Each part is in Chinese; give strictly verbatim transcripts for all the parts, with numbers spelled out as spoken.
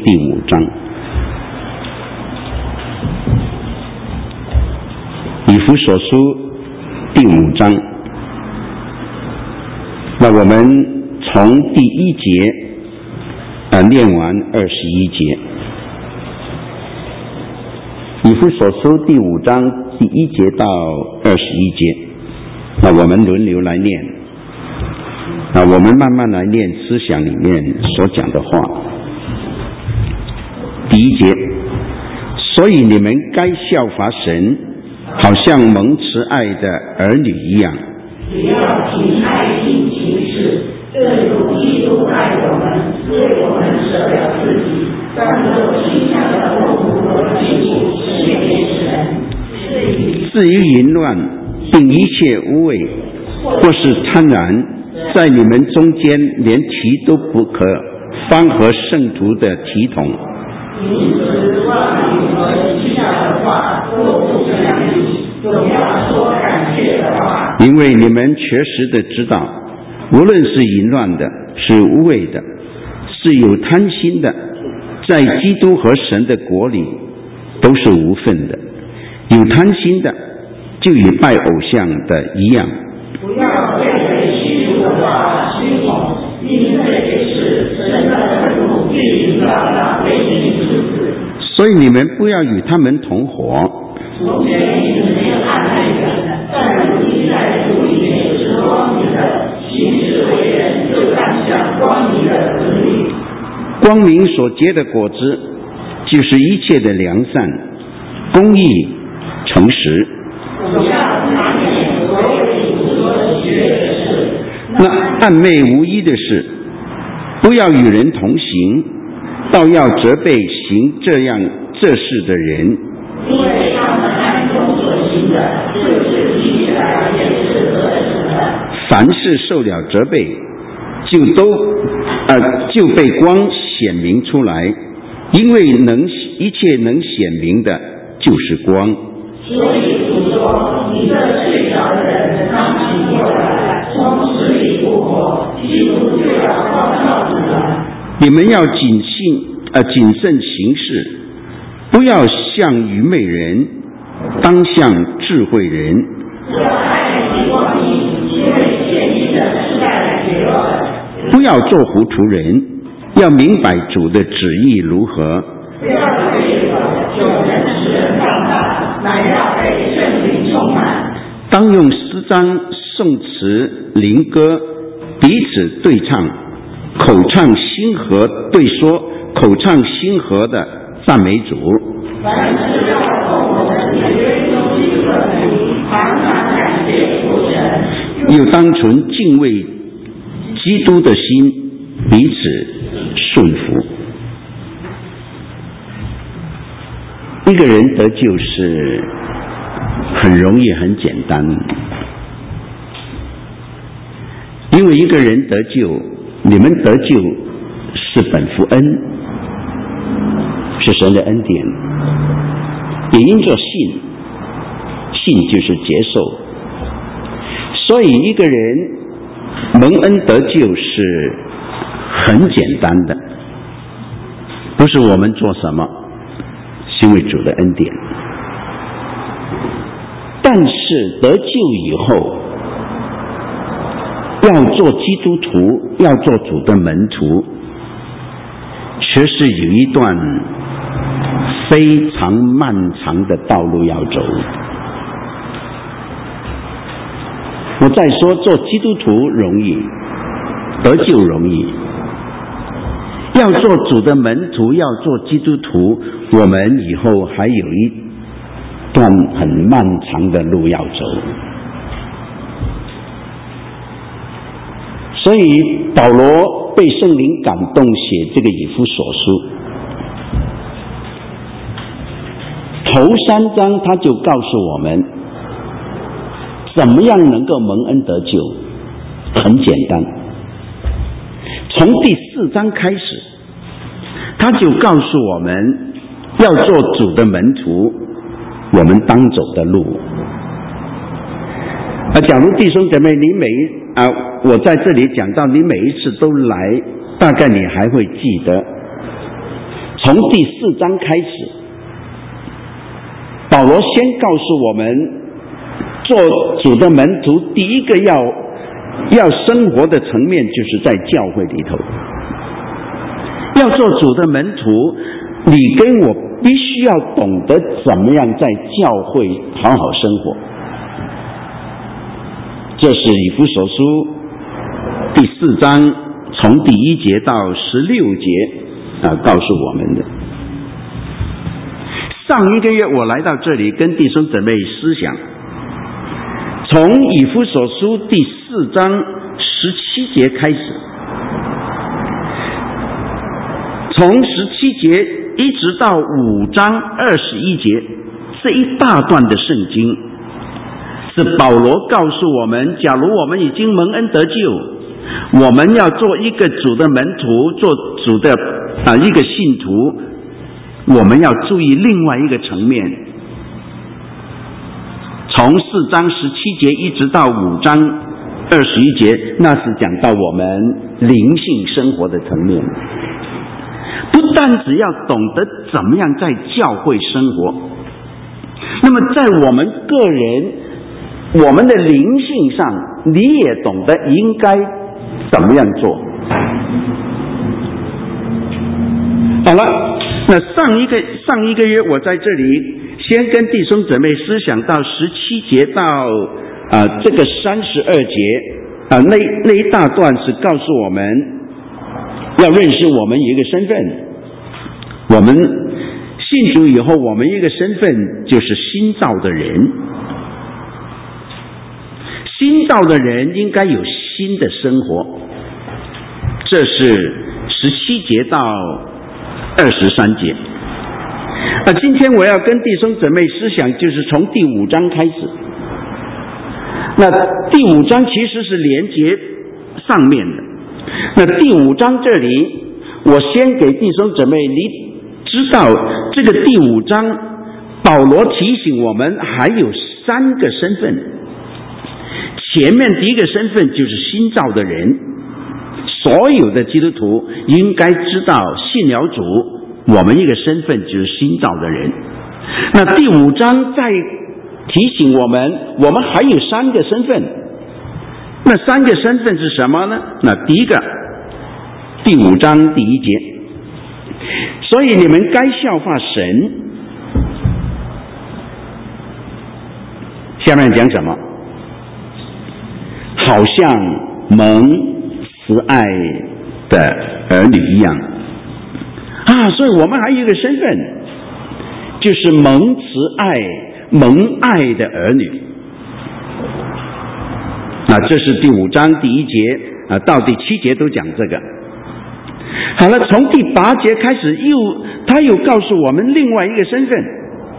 第五章。以弗所书第五章，那我们从第一节呃念完二十一节。以弗所书第五章第一节到二十一节，那我们轮流来念，那我们慢慢来念思想里面所讲的话。第一节，所以你们该效法神，好像蒙慈爱的儿女一样。 只要凭爱心行事，正如基督爱我们，为我们舍了自己，当作馨香的供物和祭物献给神。 至于淫乱，并一切污秽，或是贪婪，在你们中间连提都不可，方合圣徒的体统。 因此，话语和讥笑的话都不相宜，总要说感谢的话。 因为你们确实的知道，无论是淫乱的，是污秽的，是有贪心的，在基督和神的国里都是无份的。有贪心的，就与拜偶像的一样。 不要被人虚俗的话虚哄，因这些事神的愤怒必临到那悖逆之子。 所以你们不要与他们同伙。 从前你们没有暗昧的，但如今在主里面是光明的，行事为人就当像光明的子女。 光明所结的果子，就是一切的良善、公义、诚实。 不要难免所有你说的喜悦的事， 那暗昧无益的事，不要与人同行，倒要责备行这样这事的人。 因为他们暗中所行的，就是记起来也是得胜的。 凡事受了责备，就都呃就被光显明出来，因为能一切能显明的，就是光。 所以主说，你这睡着的人当醒过来，从死里复活，基督就要光照你了。 你们要谨信呃谨慎行事，不要像愚昧人，当像智慧人。 要爱惜光阴，因为现今的时代邪恶。 不要做糊涂人，要明白主的旨意如何。 不要为了就能使人放大，乃要被圣灵充满。 当用诗章、颂词、灵歌彼此对唱，口唱心和对说，口唱心和的赞美主。 凡事要从我们里面中基督的名，常常感谢父神。 又当存敬畏基督的心，彼此顺服。一个人得救是很容易很简单，因为一个人得救，你们得救是本乎恩，是神的恩典，也因着信，信就是接受，所以一个人蒙恩得救是很简单的，不是我们做什么，因为主的恩典。但是得救以后，要做基督徒，要做主的门徒，却是有一段非常漫长的道路要走。我再说，做基督徒容易，得救容易，要做主的门徒，要做基督徒，我们以后还有一段很漫长的路要走。所以保罗被圣灵感动写这个以弗所书，头三章他就告诉我们怎么样能够蒙恩得救，很简单。从第四章开始，他就告诉我们要做主的门徒，我们当走的路。啊，假如弟兄姐妹，你每一啊，我在这里讲到，你每一次都来，大概你还会记得， 从第四章开始，保罗先告诉我们，做主的门徒第一个要要生活的层面就是在教会里头。要做主的门徒，你跟我必须要懂得怎么样在教会好好生活。这是以弗所书第四章从第一节到十六节啊告诉我们的。上一个月我来到这里跟弟兄姊妹思想，从以弗所书第四章十七节开始，从十七节一直到五章二十一节，这一大段的圣经是保罗告诉我们，假如我们已经蒙恩得救，我们要做一个主的门徒，做主的啊一个信徒，我们要注意另外一个层面。从四章十七节一直到五章二十一节，那是讲到我们灵性生活的层面。不但只要懂得怎么样在教会生活，那么在我们个人我们的灵性上，你也懂得应该怎么样做。好了，那上一个上一个月我在这里先跟弟兄姊妹思想到十七节到啊、呃、这个三十二节啊、呃、那那一大段是告诉我们要认识我们一个身份。我们信主以后，我们一个身份就是新造的人。新造的人应该有新的生活，这是十七节到二十三节。那今天我要跟弟兄姊妹思想，就是从第五章开始。那第五章其实是连接上面的。那第五章这里，我先给弟兄姊妹，你知道这个第五章，保罗提醒我们还有三个身份。前面第一个身份就是新造的人，所有的基督徒应该知道，信了主，我们一个身份就是新造的人。那第五章再提醒我们，我们还有三个身份。那三个身份是什么呢？那第一个，第五章第一节，所以你们该效法神。下面讲什么？好像蒙慈爱的儿女一样啊！所以我们还有一个身份，就是蒙慈爱、蒙爱的儿女。啊，这是第五章第一节啊，到第七节都讲这个。好了，从第八节开始又，他又告诉我们另外一个身份。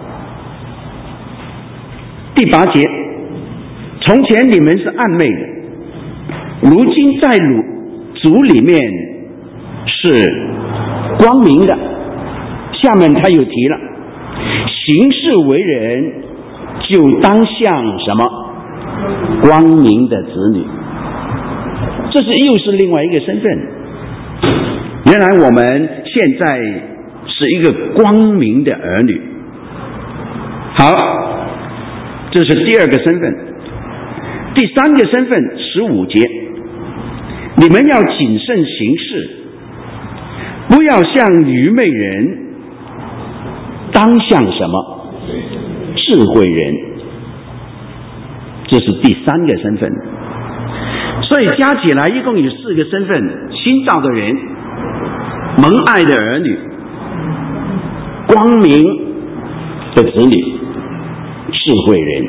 第八节，从前你们是暗昧的，如今在主里面是光明的。下面他又提了，行事为人就当像什么？光明的子女。这是又是另外一个身份。原来我们现在是一个光明的儿女。好，这是第二个身份。第三个身份，十五节，你们要谨慎行事，不要像愚昧人，当像什么？智慧人。这是第三个身份。所以加起来一共有四个身份：新造的人、蒙爱的儿女、光明的子女、智慧人。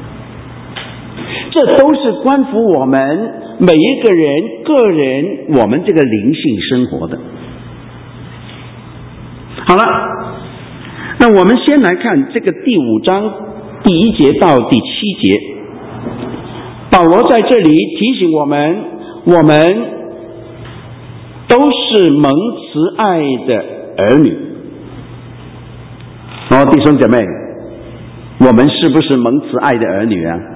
这都是关乎我们每一个人个人我们这个灵性生活的。好了，那我们先来看这个第五章第一节到第七节。保罗在这里提醒我们，我们都是蒙慈爱的儿女。哦，弟兄姐妹，我们是不是蒙慈爱的儿女啊？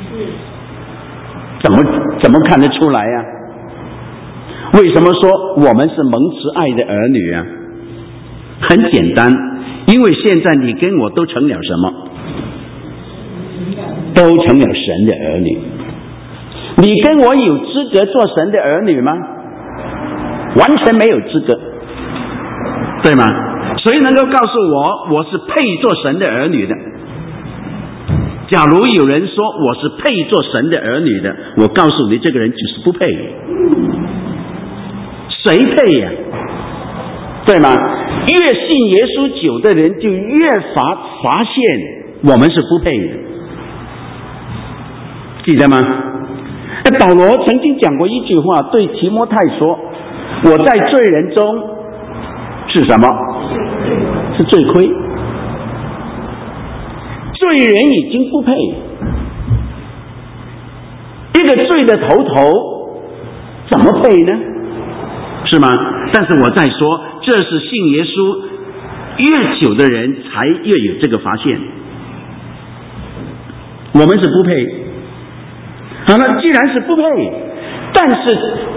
怎么怎么看得出来呀、啊？为什么说我们是蒙慈爱的儿女啊？ 很简单，因为现在你跟我都成了什么？都成了神的儿女。你跟我有资格做神的儿女吗？完全没有资格，对吗？谁能够告诉我我是配做神的儿女的？假如有人说我是配做神的儿女的，我告诉你，这个人就是不配。谁配呀？对吗？越信耶稣久的人，就越发发现我们是不配的，记得吗？保罗曾经讲过一句话，对提摩太说：“我在罪人中是什么？是罪亏。罪人已经不配，一个罪的头头怎么配呢？是吗？但是我在说，这是信耶稣越久的人才越有这个发现，我们是不配。好了，既然是不配，但是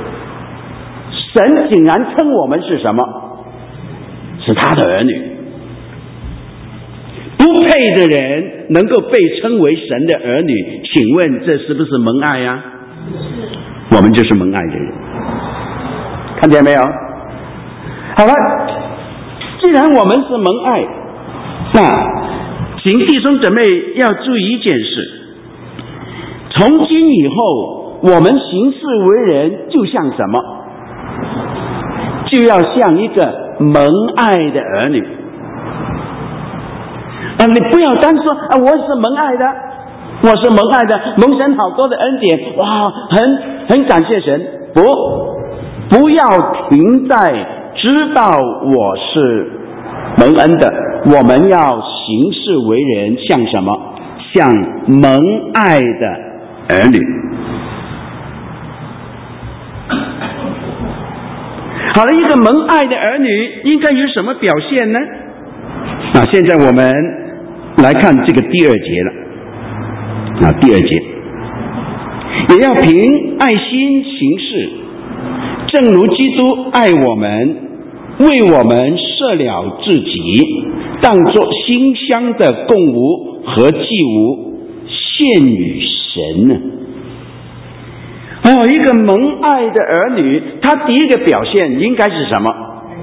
神竟然称我们是什么？是他的儿女。不配的人能够被称为神的儿女，请问这是不是蒙爱呀？我们就是蒙爱的人，看见没有？好了，既然我们是蒙爱，那请弟兄姊妹要注意一件事，从今以后我们行事为人就像什么？就要像一个蒙爱的儿女啊！你不要单说啊，我是蒙爱的，我是蒙爱的，蒙神好多的恩典，哇，很很感谢神。不，不要停在知道我是蒙恩的，我们要行事为人像什么？像蒙爱的儿女。好了，一个蒙爱的儿女应该有什么表现呢？啊，现在我们来看这个第二节了。啊，第二节也要凭爱心行事，正如基督爱我们，为我们舍了自己，当作馨香的供物和祭物献与神呢。哦，一个蒙爱的儿女，他第一个表现应该是什么？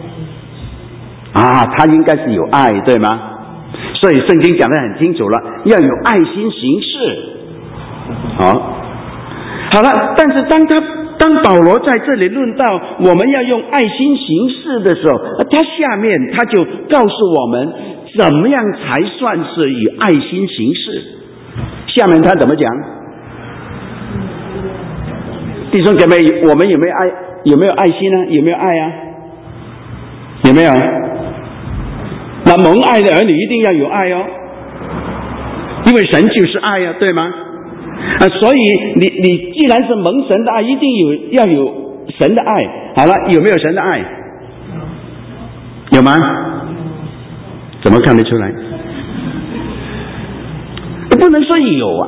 啊，他应该是有爱，对吗？所以圣经讲得很清楚了，要有爱心行事。好，好了，但是当他当保罗在这里论到我们要用爱心行事的时候，他下面他就告诉我们怎么样才算是以爱心行事。下面他怎么讲？弟兄姐妹，我们有没有爱？有没有爱心呢？有没有爱啊？有没有？那蒙爱的儿女一定要有爱哦，因为神就是爱啊，对吗？啊，所以你你既然是蒙神的爱，一定有要有神的爱。好了，有没有神的爱？有吗？怎么看得出来？不能说有啊。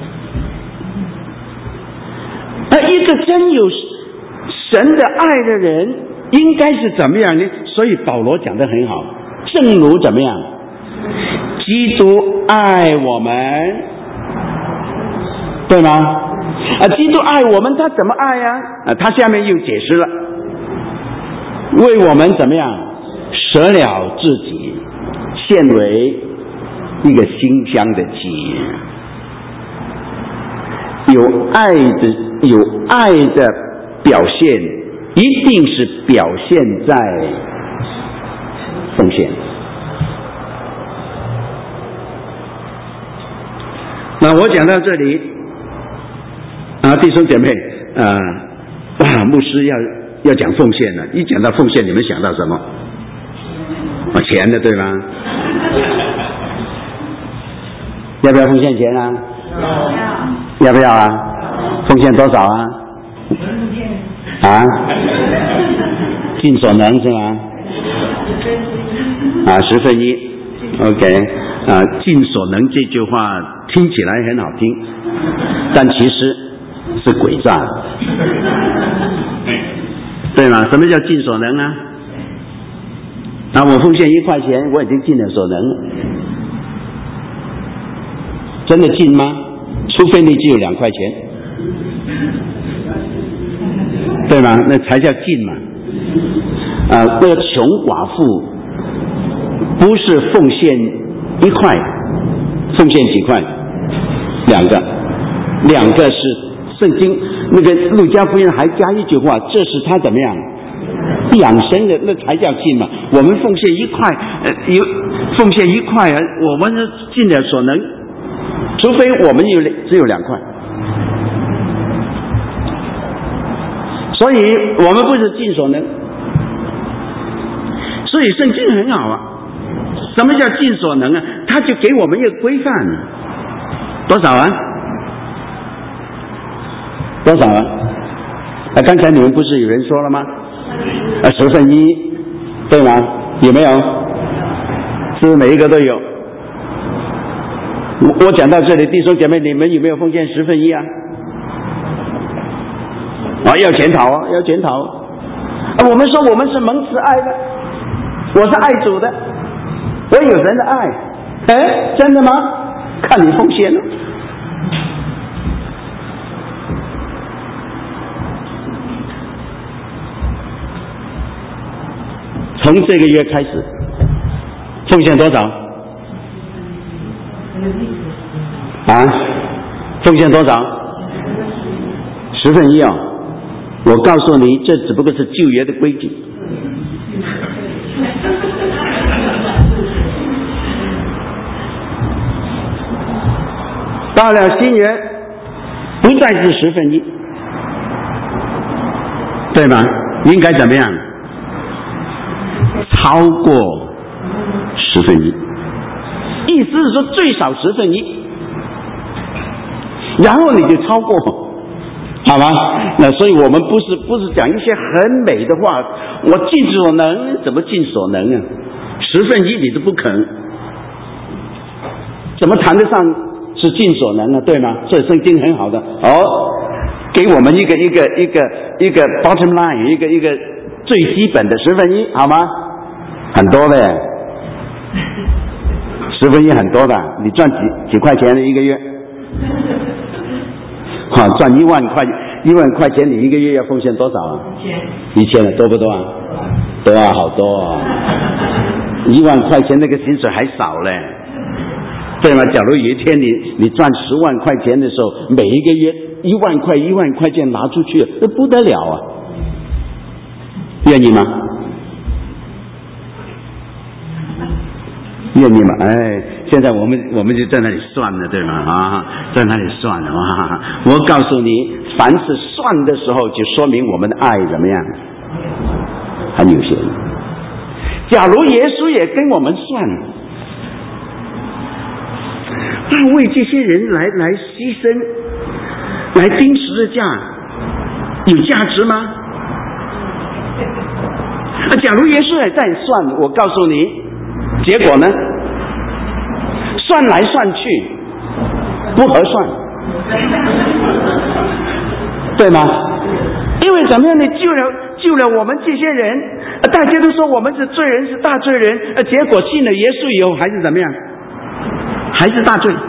而一个真有神的爱的人，应该是怎么样呢？所以保罗讲得很好，正如怎么样？基督爱我们，对吗？啊，基督爱我们，他怎么爱呀？啊，他下面又解释了，为我们怎么样舍了自己，献为一个馨香的祭。有爱的有爱的表现，一定是表现在奉献。那我讲到这里啊，弟兄姐妹啊，啊，牧师要要讲奉献了，一讲到奉献，你们想到什么？啊，钱的，对吗？要不要奉献钱啊？要不要啊？奉献多少啊？啊？尽所能是吗？啊，十分一 ，OK， 啊，尽所能这句话听起来很好听，但其实是诡诈，对吗？什么叫尽所能啊？ 那我奉献一块钱，我已经尽了所能了。真的尽吗？除非你只有两块钱，对吗？那才叫尽嘛。啊，那个穷寡妇不是奉献一块，奉献几块？两个，两个是圣经那个路加福音还加一句话，这是他怎么样养生的，那才叫尽嘛。我们奉献一块，呃，有奉献一块，我们尽了所能，除非我们有只有两块。所以我们不是尽所能。所以圣经很好啊，什么叫尽所能啊？他就给我们一个规范，多少啊？多少啊？啊，刚才你们不是有人说了吗？啊，十分一，对吗？有没有？是不是每一个都有？我我讲到这里，弟兄姐妹，你们有没有奉献十分一啊？啊，要检讨啊，要检讨啊！我们说我们是蒙慈爱的，我是爱主的，我有神的爱。哎，真的吗？看你奉献了。从这个月开始，奉献多少？啊？奉献多少？十分一啊！我告诉你，这只不过是旧约的规矩。到了新约，不再是十分一，对吗？应该怎么样？超过十分一，意思是说最少十分一，然后你就超过，好吗？那所以我们不是不是讲一些很美的话，我尽所能，怎么尽所能啊？十分一你都不肯，怎么谈得上是尽所能呢？对吗？所以圣经很好的哦，给我们一个一个一个一个 bottom line， 一个一个最基本的十分一，好吗？很多的耶，十分一很多的，你赚几几块钱一个月？啊，赚一万块一万块钱，你一个月要奉献多少啊？一千，一千多不多啊？多啊，好多啊！一万块钱那个薪水还少嘞，对吗？假如有一天你你赚十万块钱的时候，每一个月一万块一万块钱拿出去，那不得了啊！愿意吗？愿意吗？哎，现在我们我们就在那里算了，对吗？啊，在那里算了啊！我告诉你，凡是算的时候，就说明我们的爱怎么样？很有限。假如耶稣也跟我们算，那为这些人来来牺牲，来钉十字架，有价值吗？假如耶稣也在算，我告诉你。结果呢？算来算去不合算，对吗？因为怎么样？你救了救了我们这些人，大家都说我们是罪人，是大罪人，结果信了耶稣以后还是怎么样？还是大罪，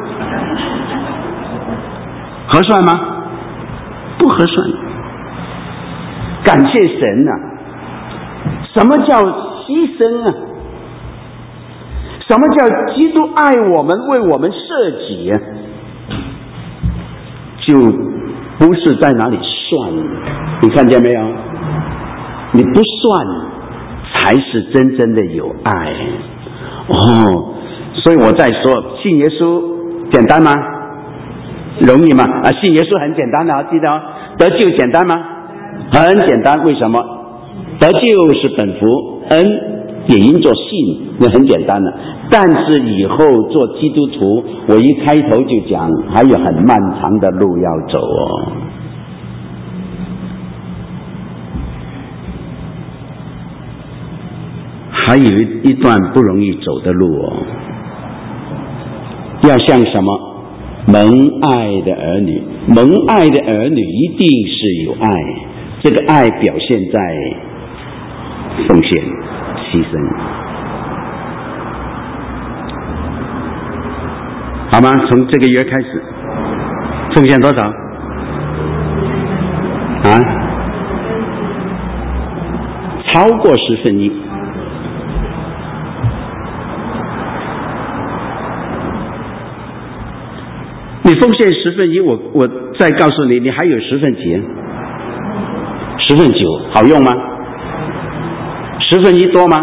合算吗？不合算。感谢神啊！什么叫牺牲啊？什么叫基督爱我们，为我们舍己啊？就不是在哪里算，你看见没有？你不算才是真正的有爱哦。所以我在说，信耶稣简单吗？容易吗？啊，信耶稣很简单的啊，记得哦。得救简单吗？很简单。为什么？得救是本福，恩也因着信，那很简单的。但是以后做基督徒，我一开头就讲，还有很漫长的路要走哦。还有一段不容易走的路哦。要像什么？蒙爱的儿女，蒙爱的儿女一定是有爱，这个爱表现在奉献、牺牲。 好吗？从这个月开始，奉献多少？啊？超过十分一。你奉献十分一，我我再告诉你，你还有十分几？十分九，好用吗？十分一多吗？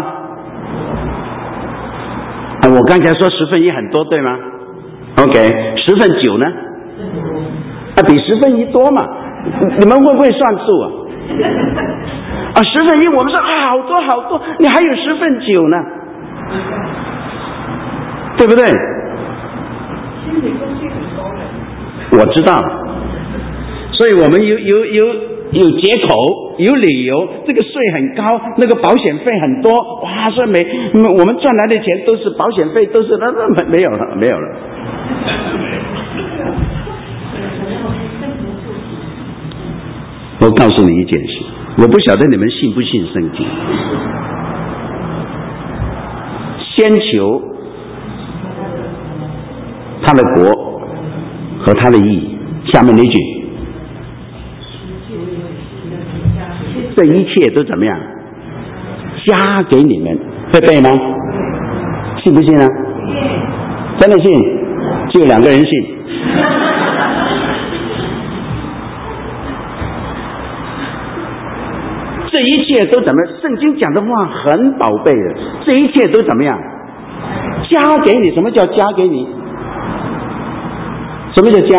啊，我刚才说十分一很多，对吗 ？OK， 十分九呢？啊，比十分一多嘛？你们会不会算数啊？啊，十分一，我们说啊，好多好多，你还有十分九呢，对不对？我知道，所以我们有有有有借口，有理由，这个税很高，那个保险费很多，哇，所以每我们赚来的钱都是保险费，都是那那没有了，没有了。我告诉你一件事，我不晓得你们信不信圣经。先求他的国和他的义，下面那句，这一切都怎么样？加给你们，会背吗？信不信啊？真的信？就两个人信。这一切都怎么？圣经讲的话很宝贝的，这一切都怎么样？加给你。什么叫加给你？什么叫加？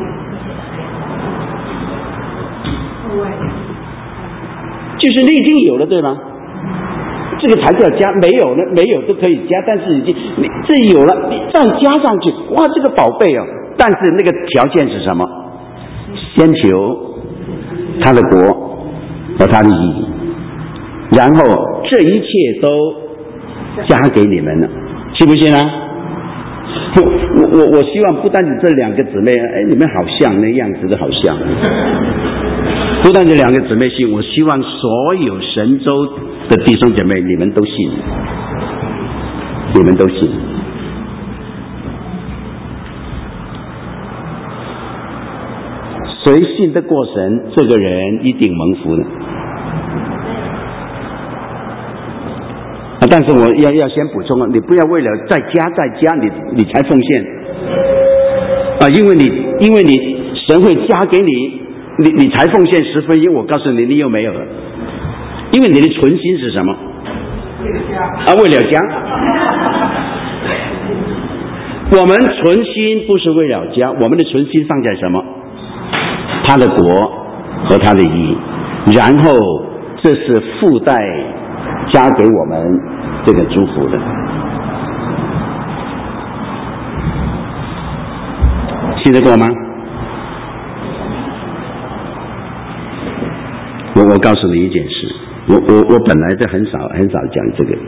就是你已经有了，对吗？这个才叫加，没有呢，没有都可以加，但是已经你这有了，你再加上去，哇，这个宝贝哦！但是那个条件是什么？先求他的国和他的义，然后这一切都加给你们了，信不信啊？我我我希望不单止这两个姊妹，哎，你们好像那样子的好像，不单止两个姊妹信，我希望所有神州的弟兄姐妹，你们都信，你们都信。谁信得过神，这个人一定蒙福的。啊，但是我要要先补充啊，你不要为了再加再加，你你才奉献啊，因为你因为你神会加给你，你你才奉献十分一，我告诉你，你又没有了，因为你的存心是什么？啊，为了加。我们存心不是为了加，我们的存心放在什么？他的国和他的义，然后这是附带加给我们这个祝福的。信得过吗？我我告诉你一件事，我我我本来就很少很少讲这个。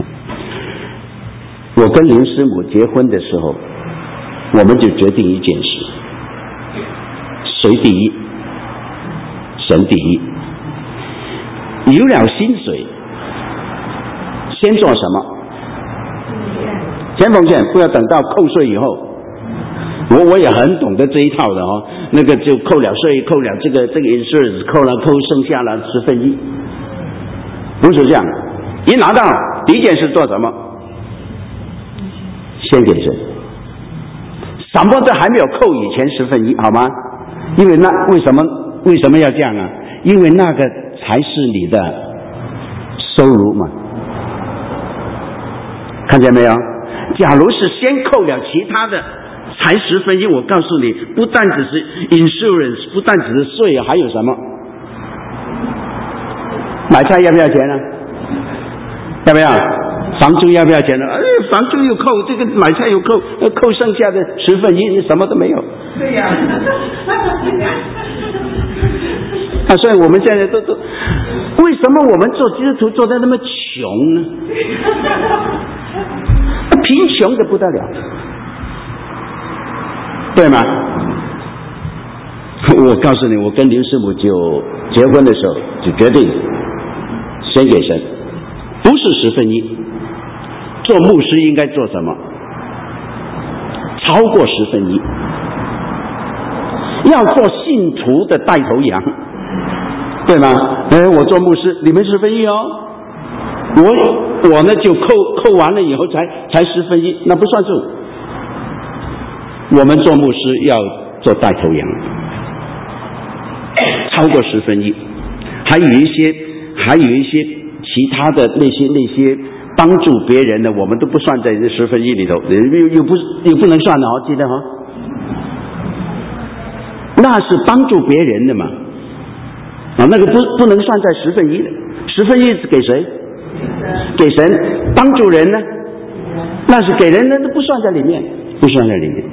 我跟林师母结婚的时候，我们就决定一件事：谁第一？神第一。有了薪水，先做什么？先奉献，不要等到扣税以后。我我也很懂得这一套的哦，那个就扣了税，扣了这个这个 insurance， 扣了扣剩下了十分一，不是这样。一拿到第一件事做什么？先给神，什么都还没有扣以前十分一，好吗？因为那为什么为什么要这样啊？因为那个才是你的收入嘛，看见没有？假如是先扣了其他的才十分一，我告诉你，不但只是 insurance， 不但只是税，还有什么？买菜要不要钱呢？要不要？房租要不要钱呢？哎，房租又扣，这个买菜又扣，扣剩下的十分一，你什么都没有。对呀、啊。啊，所以我们现在都都，为什么我们做基督徒做得那么穷呢？贫穷的不得了，对吗？我告诉你，我跟林师母就结婚的时候就决定先给神，不是十分一。做牧师应该做什么？ 超过十分一。要做信徒的带头羊，对吗？哎，我做牧师，你们十分一哦，我我呢就扣扣完了以后才才十分一，那不算数。我们做牧师要做带头羊，超过十分一，还有一些还有一些其他的那些那些帮助别人的，我们都不算在这十分一里头，又又不又不能算的哦，记得哦。那是帮助别人的嘛，啊，那个不不能算在十分一的，十分一是给谁？给神。帮助人呢？那是给人的，都不算在里面，不算在里面。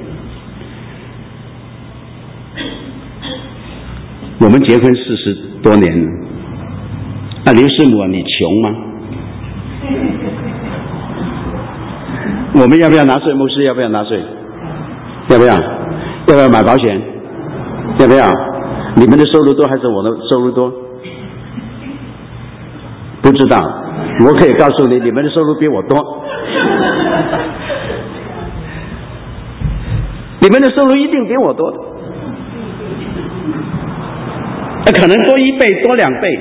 我们结婚四十多年了，啊，刘师母啊，你穷吗？我们要不要拿税？牧师要不要拿税？要不要？要不要买保险？要不要？你们的收入多还是我的收入多？不知道，我可以告诉你，你们的收入比我多。你们的收入一定比我多的，可能多一倍，多两倍。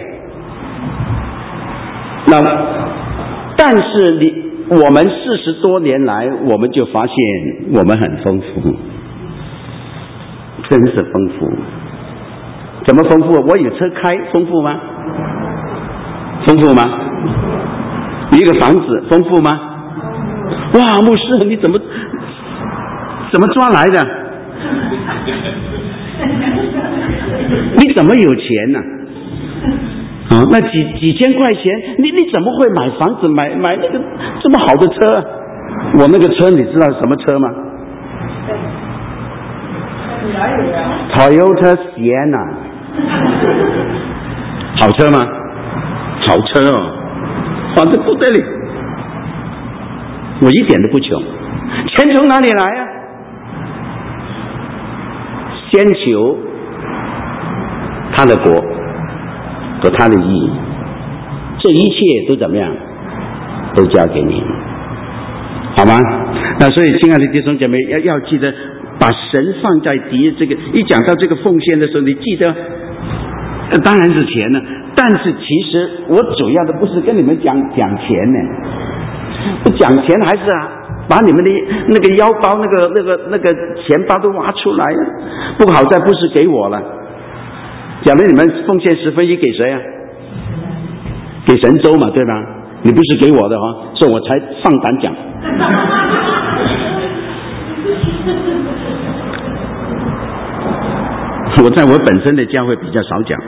那，但是你我们四十多年来，我们就发现我们很丰富。真是丰富，怎么丰富？我有车开，丰富吗？丰富吗？一个房子，丰富吗？哇，牧师，你怎么怎么抓来的？你怎么有钱呢、啊？啊，那几几千块钱，你你怎么会买房子，买买那个这么好的车？我那个车，你知道什么车吗？Toyota Sienna， 好车吗？好车哦，反正不得了。我一点都不穷，钱从哪里来啊？先求他的国和他的义，这一切都怎么样？都交给你，好吗？那所以，亲爱的弟兄姐妹，要要记得。把神放在第一，这个一讲到这个奉献的时候，你记得，呃、当然是钱呢。但是其实我主要的不是跟你们讲讲钱呢，讲钱还是啊，把你们的那个腰包、那个那个那个钱包都挖出来了。不好在不是给我了，假如你们奉献十分一给谁啊？给神州嘛，对吧？你不是给我的哦，所以我才放胆讲。我在我本身的教会比较少讲，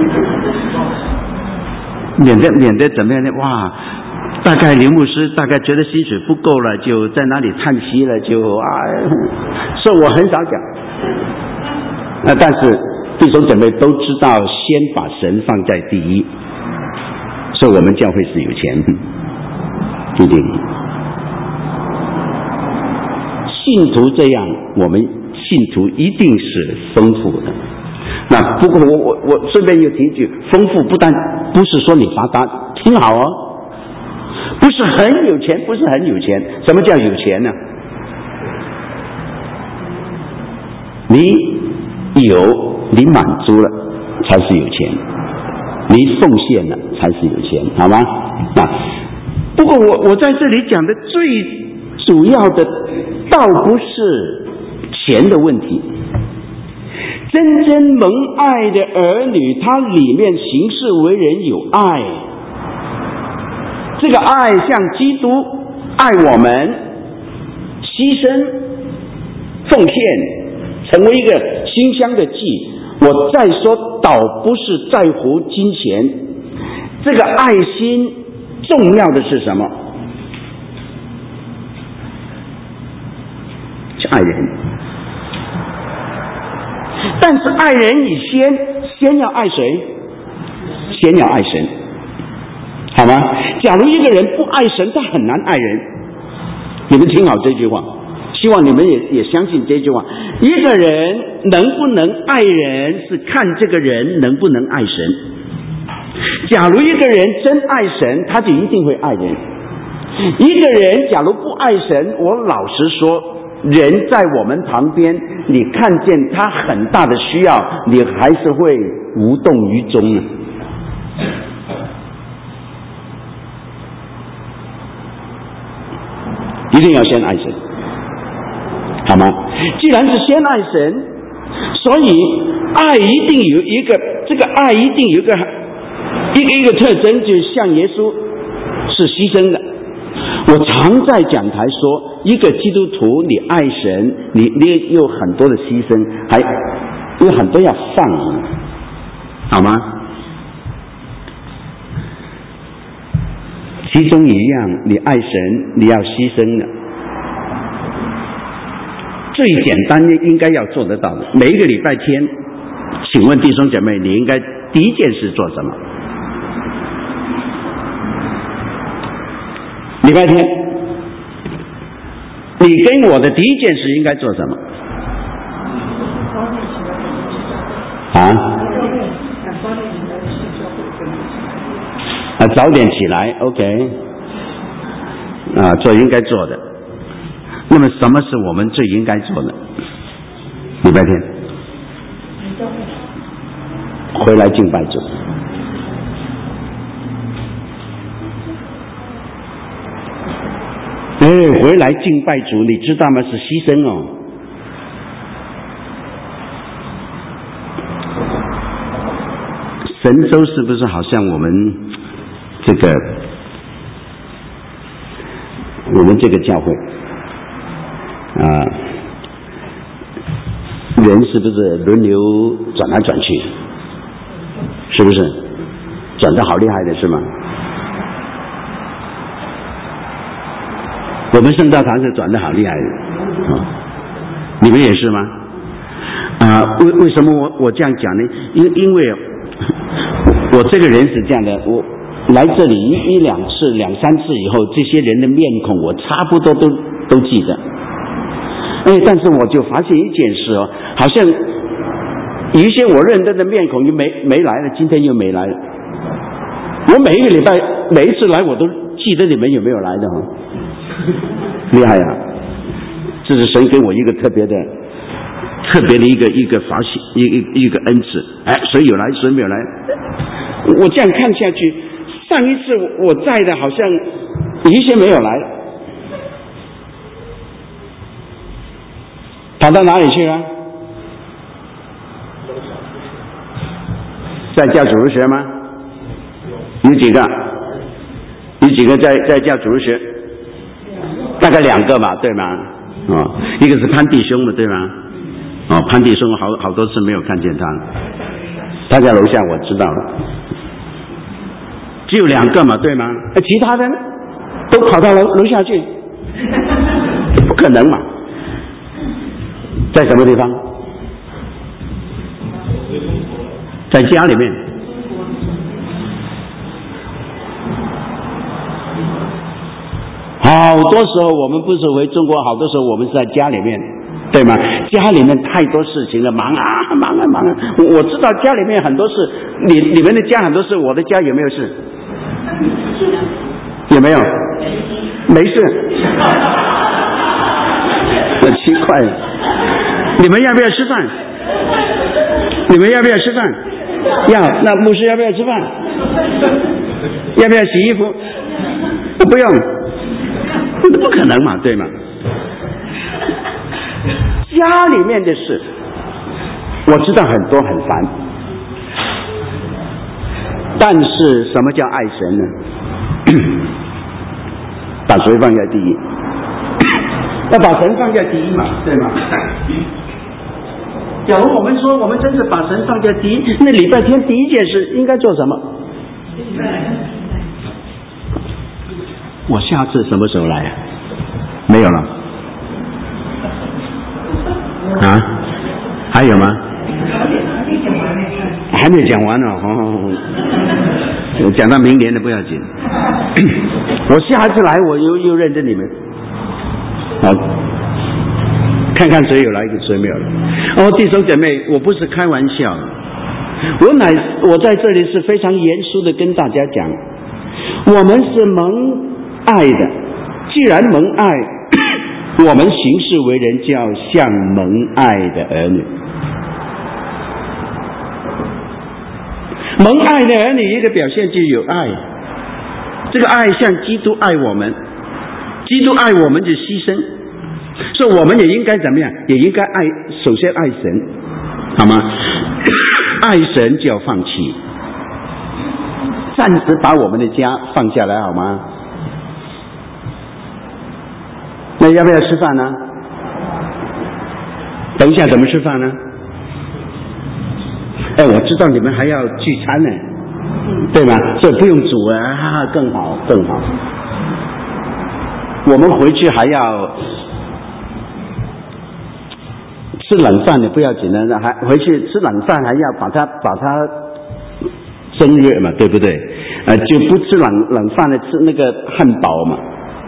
免得免得怎么样呢？哇，大概刘牧师大概觉得薪水不够了，就在那里叹息了，就啊，所以我很少讲。那但是弟兄姐妹都知道，先把神放在第一，所以我们教会是有钱，一定。信徒这样，我们信徒一定是丰富的。那不过我我我顺便又提一句，丰富不但不是说你发达，挺好哦，不是很有钱，不是很有钱。什么叫有钱呢？你有，你满足了才是有钱，你奉献了才是有钱，好吗？那不过我我在这里讲的最主要的，倒不是钱的问题。真正蒙爱的儿女，他里面行事为人有爱，这个爱像基督爱我们，牺牲奉献，成为一个馨香的祭。我再说，倒不是在乎金钱，这个爱心重要的是什么？是爱人。但是爱人以先，先要爱谁？先要爱神，好吗？假如一个人不爱神，他很难爱人。你们听好这句话，希望你们也也相信这句话。一个人能不能爱人，是看这个人能不能爱神。假如一个人真爱神，他就一定会爱人。一个人假如不爱神，我老实说， 人在我们旁边，你看见他很大的需要，你还是会无动于衷呢？一定要先爱神，好吗？既然是先爱神，所以爱一定有一个，这个爱一定有一个一个一个特征，就是像耶稣是牺牲的。我常在讲台说，一个基督徒，你爱神，你你有很多的牺牲，还有很多要放，好吗？其中一样，你爱神，你要牺牲的。最简单的应该要做得到的。每一个礼拜天，请问弟兄姐妹，你应该第一件事做什么？礼拜天，你跟我的第一件事应该做什么？啊？啊，早点起来 ，OK， 啊，做应该做的。那么，什么是我们最应该做的？礼拜天回来敬拜主。哎，回来敬拜主，你知道吗？是牺牲哦。神州是不是好像我们这个我们这个教会啊，人是不是轮流转来转去？是不是转得好厉害的是吗？我们圣道堂是转得好厉害的，啊，你们也是吗？啊，为为什么我我这样讲呢？因因为我这个人是这样的，我来这里一一两次、两三次以后，这些人的面孔我差不多都都记得。哎，但是我就发现一件事哦，好像有一些我认得的面孔又没没来了，今天又没来了。我每一个礼拜每一次来，我都记得你们有没有来的哈。厉害呀！这是神给我一个特别的、特别的一个一个法喜，一一一个恩赐。哎，谁有来，谁没有来？我这样看下去，上一次我在的，好像有一些没有来，跑到哪里去了？在教主日学吗？有几个？有几个在在教主日学？大概两个吧，对吗？哦，一个是潘弟兄的，对吗？哦，潘弟兄好好多次没有看见他，他在楼下，我知道了。只有两个嘛，对吗？其他的呢，都跑到楼楼下去，不可能嘛？在什么地方？在家里面。好多时候我们不是回中国，好多时候我们是在家里面，对吗？家里面太多事情了，忙啊忙啊忙啊！我知道家里面很多事，你你们的家很多事，我的家有没有事？有没有？没事。很奇怪，你们要不要吃饭？你们要不要吃饭？要。那牧师要不要吃饭？要不要洗衣服？不用。不可能嘛，对吗？家里面的事，我知道很多很烦，但是什么叫爱神呢？把谁放在第一？要把神放在第一嘛，对吗？假如我们说我们真是把神放在第一，那礼拜天第一件事应该做什么？我下次什么时候来啊？没有了啊？还有吗？还没讲完呢，哦，讲到明年的不要紧。我下次来，我又又认得你们，好，看看谁有来，谁没有来。哦，弟兄姐妹，我不是开玩笑，我乃我在这里是非常严肃的跟大家讲，我们是蒙爱的，既然蒙爱， 我们行事为人就要像蒙爱的儿女。蒙爱的儿女一个表现就有爱，这个爱像基督爱我们，基督爱我们就牺牲，所以我们也应该怎么样？也应该爱，首先爱神，好吗？爱神就要放弃，暂时把我们的家放下来，好吗？那要不要吃饭呢？等一下怎么吃饭呢？哎，我知道你们还要聚餐呢，对吗？所以不用煮啊，哈哈，更好更好。我们回去还要吃冷饭的，不要紧的，还回去吃冷饭还要把它把它蒸热嘛，对不对？呃，就不吃冷冷饭的，吃那个汉堡嘛。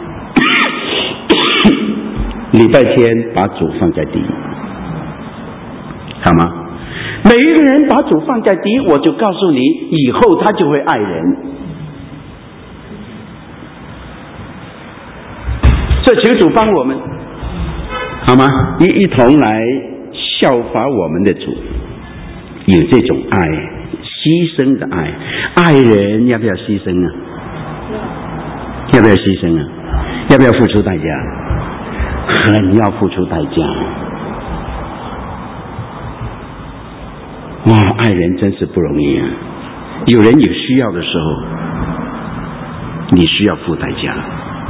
礼拜天把主放在第一，好吗？每一个人把主放在第一，我就告诉你，以后他就会爱人。所以求主帮我们，好吗？一一同来效法我们的主，有这种爱，牺牲的爱。爱人要不要牺牲啊？要不要牺牲啊？要不要付出代价？很要付出代价。哇，爱人真是不容易啊！有人有需要的时候，你需要付代价。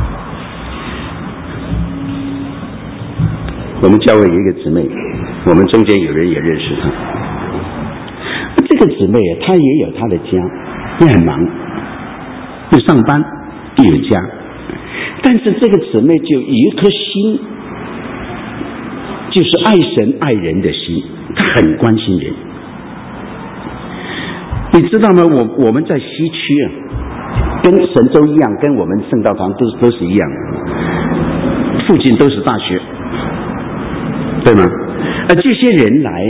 我们教会有一个姊妹，我们中间有人也认识她。这个姊妹啊，她也有她的家，也很忙，又上班又有家，但是这个姊妹就有一颗心，就是爱神爱人的心，她很关心人。你知道吗？我我们在西区啊，跟神州一样，跟我们圣道堂都都是一样，附近都是大学，对吗？而这些人来，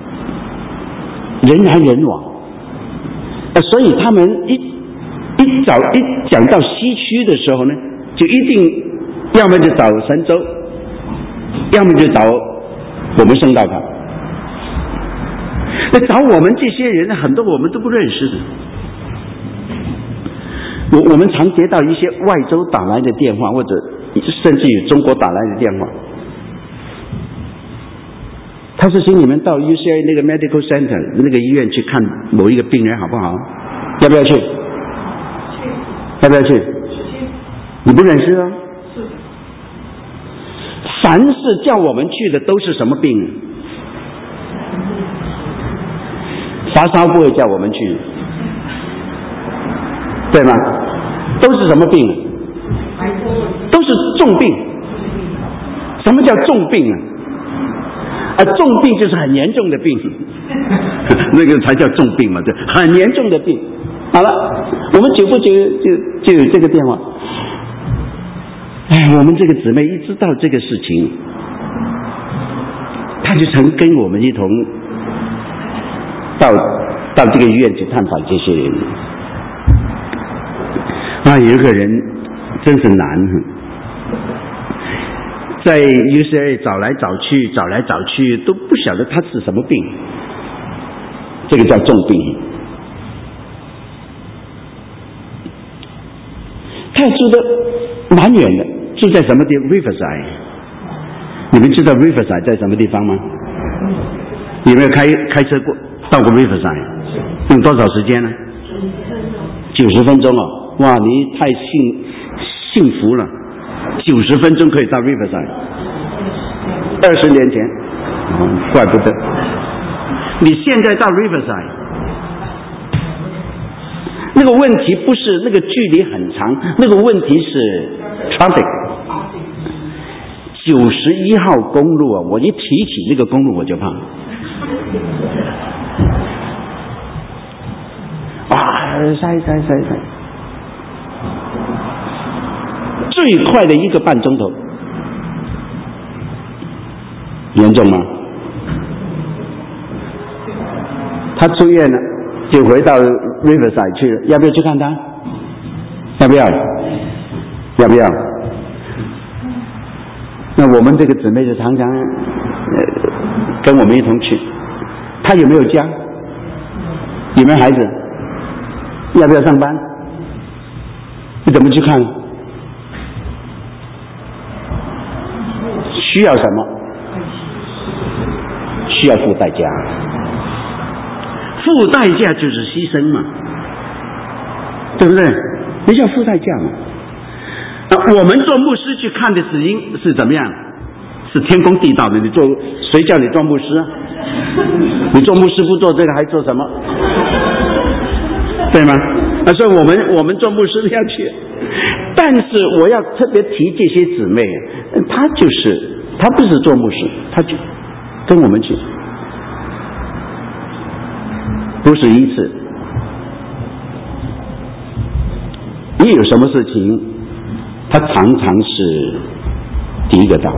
人来人往，呃，所以他们一一早一讲到西区的时候呢，就一定要么就找神州，要么就找我们圣道堂。那找我们这些人，很多我们都不认识的。我我们常接到一些外州打来的电话，或者甚至于中国打来的电话。他是请你们到 U C L A 那个 Medical Center 那个医院去看某一个病人，好不好？要不要去？要不要去？你不认识啊？凡是叫我们去的都是什么病？发烧不会叫我们去，对吗？都是什么病？都是重病。什么叫重病啊？啊，重病就是很严重的病，那个才叫重病嘛，对，很严重的病。好了，我们久不久就就有这个电话。哎，我们这个姊妹一知道这个事情，她就曾跟我们一同到到这个医院去探访这些人。啊，有一个人真是难，在 U C L A 找来找去，找来找去都不晓得他是什么病，这个叫重病。他住的蛮远的，住在什么地方 ？Riverside。你们知道 Riverside 在什么地方吗？有没有开开车过到过 Riverside？ 用多少时间呢？九十分钟哦！哇，你太幸幸福了，九十分钟可以到 Riverside。二十年前，嗯，怪不得。你现在到 Riverside， 那个问题不是那个距离很长，那个问题是 traffic。九十一号公路啊，我一提起那个公路我就怕。啊，塞塞塞塞，最快的一个半钟头，严重吗？他出院了，就回到 Riverside 去了，要不要去看他？要不要？要不要？ 那我们这个姊妹就常常呃跟我们一同去。她有没有家？有没有孩子？要不要上班？你怎么去看？需要什么？需要付代价。付代价就是牺牲嘛，对不对？你要付代价嘛。那我们做牧师去看的是因是怎么样？是天公地道的。你做谁叫你做牧师啊？你做牧师不做这个还做什么？对吗？啊，所以我们我们做牧师要去。但是我要特别提这些姊妹，她就是她不是做牧师，她就跟我们去，不是一次。一有什么事情，她常常是第一个到。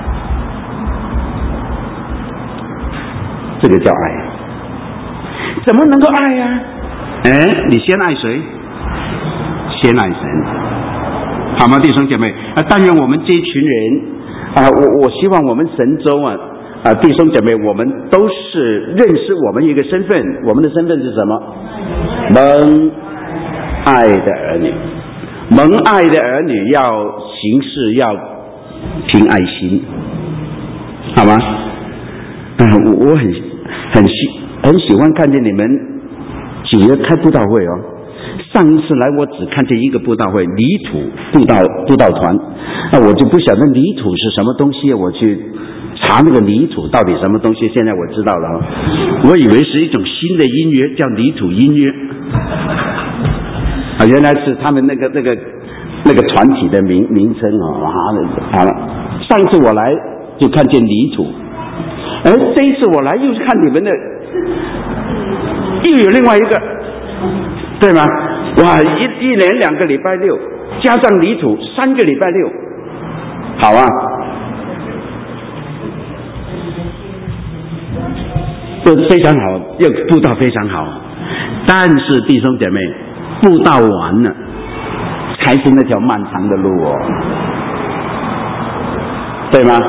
这个叫爱。怎么能够爱呀、啊？哎，你先爱谁？先爱神，好吗，弟兄姐妹？啊，但愿我们这一群人啊，我我希望我们神州啊啊，弟兄姐妹，我们都是认识我们一个身份，我们的身份是什么？蒙爱的儿女。蒙爱的儿女要行事要凭爱心，好吗？嗯，我我很很喜很喜欢看见你们九月开布道会哦。上一次来我只看见一个布道会，泥土布道布道团，那我就不晓得泥土是什么东西，我去查那个泥土到底什么东西，现在我知道了。我以为是一种新的音乐，叫泥土音乐。啊，原来是他们那个那个那个团体的名名称哦。好了，上次我来就看见泥土，而这一次我来又是看你们的，又有另外一个，对吗？哇，一一连两个礼拜六，加上泥土三个礼拜六，好啊，这非常好，又布道非常好。但是弟兄姐妹，布道完了才是那条漫长的路哦，对吗？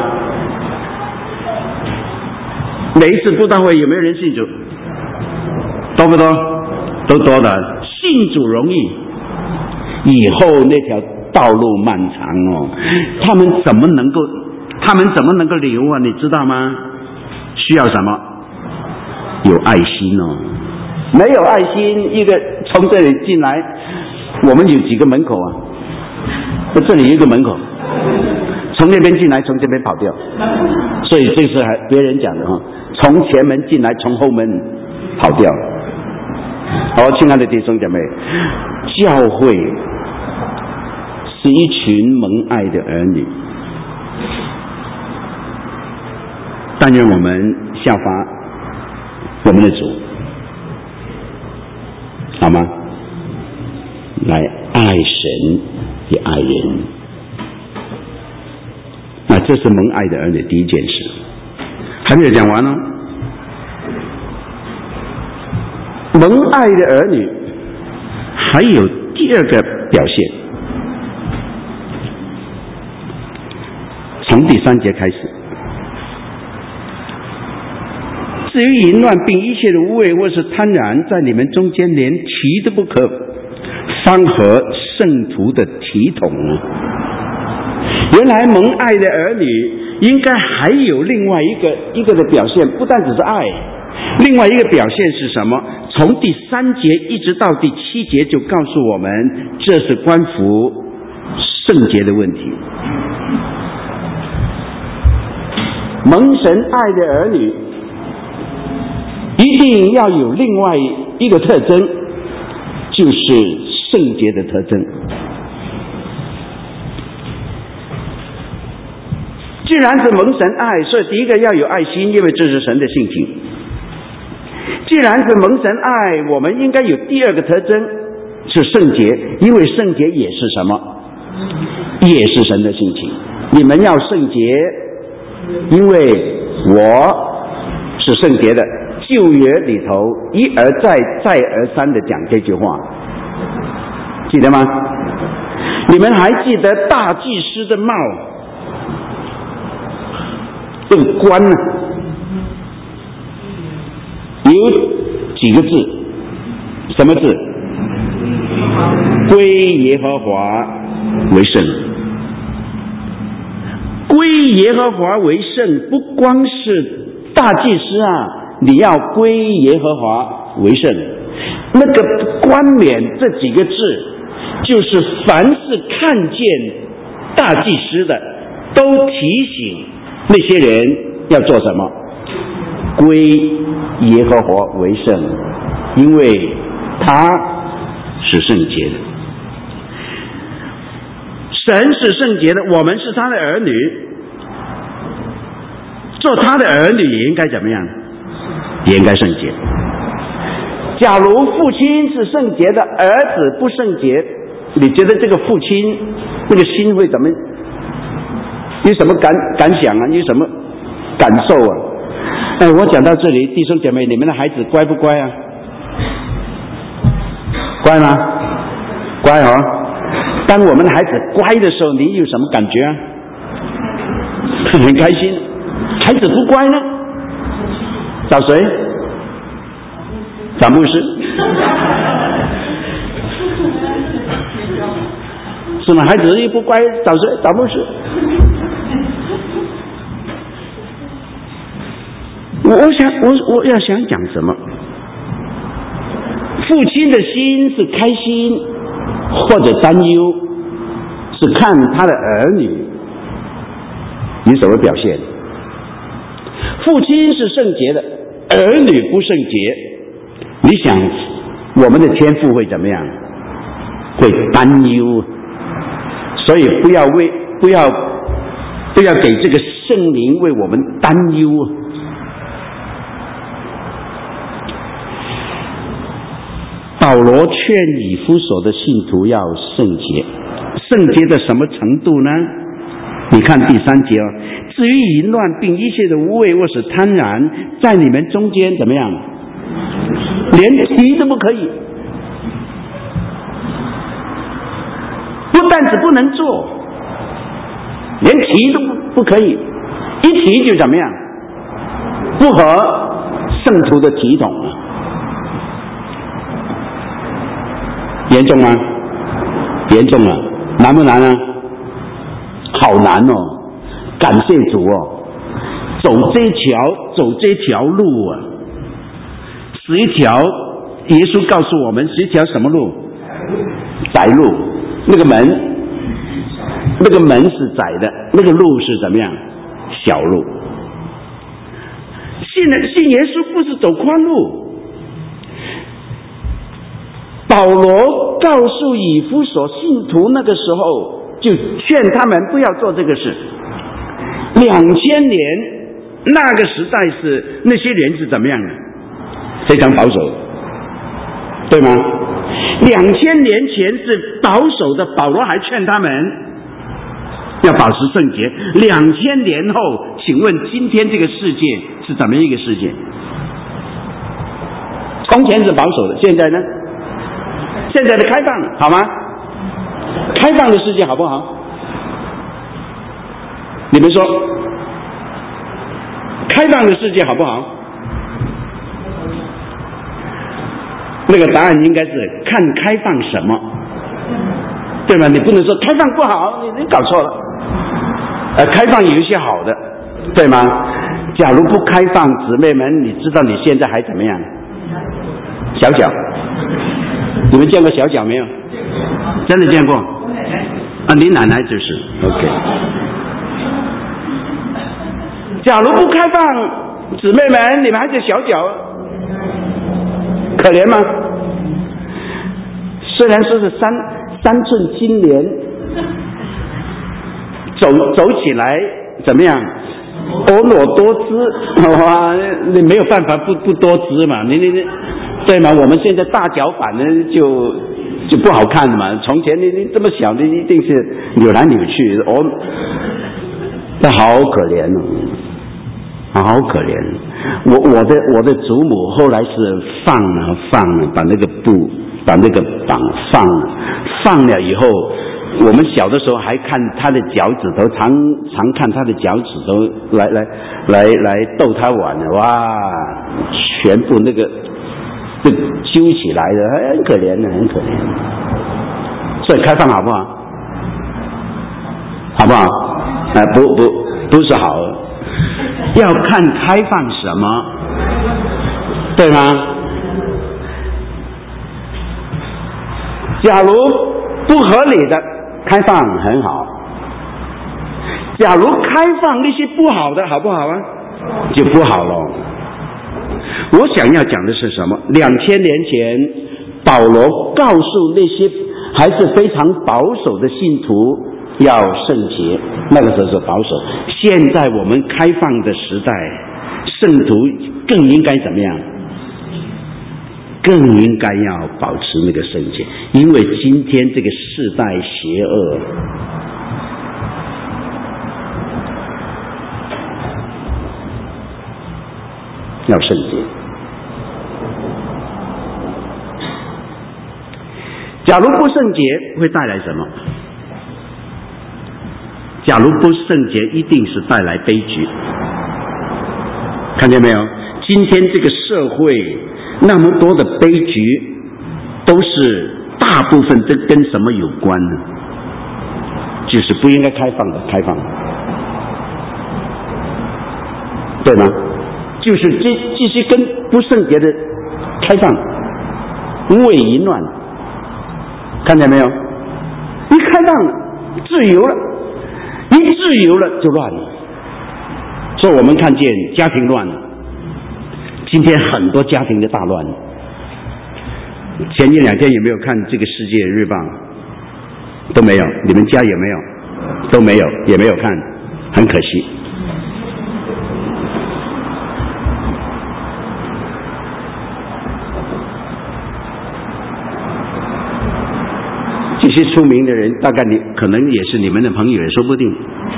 每一次布道会有没有人信主？多不多？都多的。信主容易，以后那条道路漫长哦。他们怎么能够，他们怎么能够留啊？你知道吗？需要什么？有爱心哦。没有爱心，一个从这里进来，我们有几个门口啊？这里有一个门口，从那边进来，从这边跑掉。所以这是还别人讲的哈，从前门进来，从后门跑掉。好，亲爱的弟兄姐妹，教会是一群蒙爱的儿女，但愿我们效法我们的主，好吗？来爱神也爱人。那这是蒙爱的儿女第一件事，还没有讲完呢。蒙爱的儿女还有第二个表现，从第三节开始。至于淫乱并一切的污秽或是贪婪，在你们中间连提都不可，方合圣徒的体统。原来蒙爱的儿女应该还有另外一个一个的表现，不但只是爱，另外一个表现是什么？从第三节一直到第七节就告诉我们，这是关乎圣洁的问题。蒙神爱的儿女一定要有另外一个特征，就是圣洁的特征。既然是蒙神爱，所以第一个要有爱心，因为这是神的性情。既然是蒙神爱，我们应该有第二个特征，是圣洁，因为圣洁也是什么？也是神的性情。你们要圣洁，因为我是圣洁的。旧约里头一而再再而三的讲这句话，记得吗？你们还记得大祭司的帽这个观呢，有几个字？什么字？归耶和华为圣。归耶和华为圣，不光是大祭司啊，你要归耶和华为圣。那个冠冕这几个字，就是凡是看见大祭司的，都提醒那些人要做什么？归耶和华为圣，因为他是圣洁的。神是圣洁的，我们是他的儿女，做他的儿女也应该怎么样？也应该圣洁。假如父亲是圣洁的，儿子不圣洁，你觉得这个父亲那个心会怎么？有什么感感想啊？有什么感受啊？哎，我讲到这里，弟兄姐妹，你们的孩子乖不乖啊？乖吗？乖哦。当我们的孩子乖的时候，你有什么感觉啊？很开心。孩子不乖呢？找谁？找牧师。是吗？孩子一不乖，找谁？找牧师。我我想我我要想讲什么？父亲的心是开心或者担忧，是看他的儿女有什么表现。父亲是圣洁的，儿女不圣洁，你想我们的天父会怎么样？会担忧。所以不要为不要不要给这个圣灵为我们担忧。保罗劝以弗所的信徒要圣洁，圣洁的什么程度呢？你看第三节哦，至于淫乱并一切的污秽或是贪婪，在你们中间怎么样？连提都不可以，不但是不能做，连提都不不可以，一提就怎么样？不合圣徒的体统了。严重吗？严重了，难不难呢？好难哦！感谢主哦，走这条走这条路啊，是一条耶稣告诉我们是一条什么路？窄路。那个门，那个门是窄的，那个路是怎么样？小路。信了信耶稣不是走宽路。保罗告诉以弗所信徒，那个时候就劝他们不要做这个事。两千年那个时代是那些人是怎么样的？非常保守，对吗？两千年前是保守的，保罗还劝他们要保持圣洁。两千年后，请问今天这个世界是怎么一个世界？从前是保守的，现在呢？现在的开放好吗？开放的世界好不好？你们说，开放的世界好不好？那个答案应该是看开放什么，对吗？你不能说开放不好，你你搞错了。呃，开放有一些好的，对吗？假如不开放，姊妹们，你知道你现在还怎么样？小脚。你们见过小脚没有？真的见过？啊，你奶奶就是 OK。假如不开放，姊妹们，你们还是小脚，可怜吗？虽然说是三三寸金莲，走走起来怎么样？婀娜多姿，哇！你没有办法不不多姿嘛？你你你。对吗？我们现在大脚板呢，就就不好看嘛。从前你你这么小，你一定是扭来扭去，哦，那好可怜哦，好可怜。我我的我的祖母后来是放了放了，把那个布把那个绑放了，放了以后我们小的时候还看他的脚趾头，常常看他的脚趾头来来来来逗他玩的，哇，全部那个就揪起来的，很可怜的，很可怜。所以开放好不好？好不好？哎、呃，不不不是好，要看开放什么，对吗？假如不合理的开放很好，假如开放那些不好的，好不好啊？就不好了。我想要讲的是什么？两千年前，保罗告诉那些还是非常保守的信徒要圣洁，那个时候是保守。现在我们开放的时代，圣徒更应该怎么样？更应该要保持那个圣洁，因为今天这个世代邪恶，要圣洁。假如不圣洁，会带来什么？假如不圣洁，一定是带来悲剧。看见没有？今天这个社会那么多的悲剧，都是大部分都跟什么有关呢？就是不应该开放的开放，对吗？就是这这些跟不圣洁的开放，无为淫乱，看见没有？一开放了，自由了，一自由了就乱了。所以我们看见家庭乱了。今天很多家庭的大乱，前一两天有没有看这个世界日报？都没有，你们家有没有？都没有，也没有看，很可惜。这些出名的人，大概你可能也是你们的朋友，也说不定。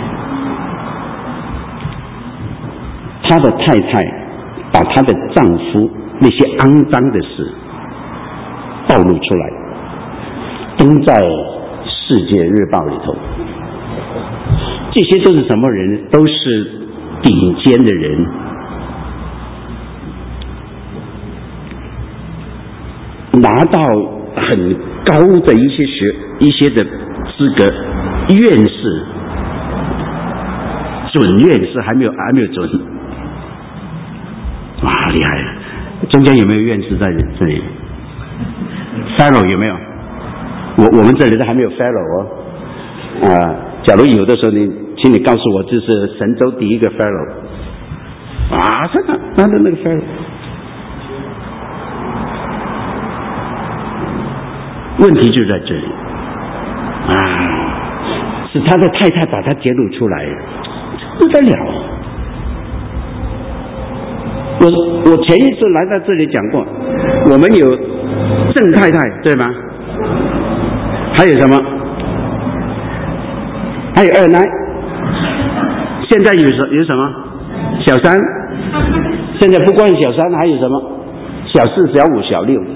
他的太太把她的丈夫那些肮脏的事暴露出来，登在世界日报里头。这些都是什么人？都是顶尖的人，拿到很高的一些学一些的资格，院士、准院士还没有还没有准。哇，厉害了！中间有没有院士在这里 ？Fellow 有没有？我我们这里都还没有 Fellow 哦。啊、呃，假如有的时候你，请你告诉我，这是神州第一个 Fellow。啊，真的，他的那个 Fellow。问题就在这里啊，是他的太太把他揭露出来，不得了。我我前一次来到这里讲过，我们有郑太太对吗？还有什么？还有二奶。现在有什有什么？小三。现在不光是小三，还有什么？小四、小五、小六。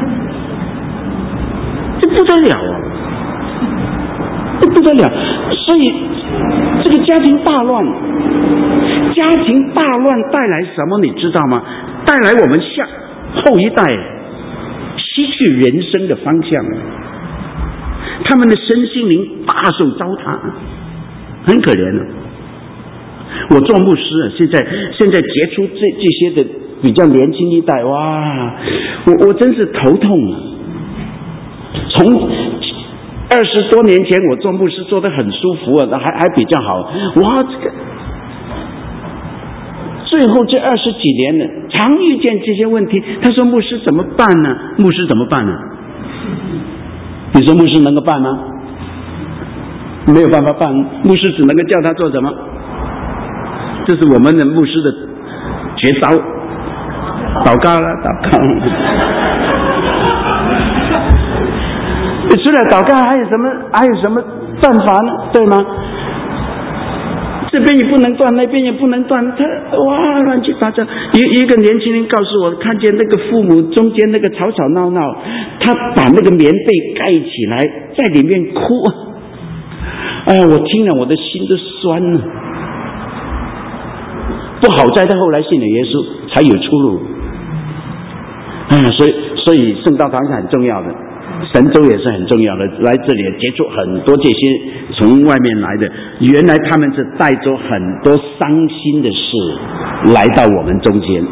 这不得了啊！这不得了，所以这个家庭大乱。家庭大乱带来什么你知道吗？带来我们下后一代失去人生的方向，他们的身心灵大受糟蹋，很可怜的。我做牧师，现在现在接触这这些的比较年轻一代，哇，我我真是头痛啊！从二十多年前我做牧师做得很舒服啊，还还比较好，哇，这个。最后这二十几年了，常遇见这些问题。他说：“牧师怎么办呢？牧师怎么办呢？你说牧师能够办吗？没有办法办，牧师只能够叫他做什么？这是我们的牧师的绝招，祷告了，祷告了。除了祷告，还有什么？还有什么办法呢？对吗？”这边也不能断，那边也不能断，他哇乱七八糟。一一个年轻人告诉我，看见那个父母中间那个吵吵闹闹，他把那个棉被盖起来，在里面哭， 哎呀，我听了我的心都酸了。不好在他后来信了耶稣，才有出路。哎呀，所以所以圣道堂是很重要的，神州也是很重要的。来这里接触很多这些从外面来的，原来他们是带着很多伤心的事来到我们中间。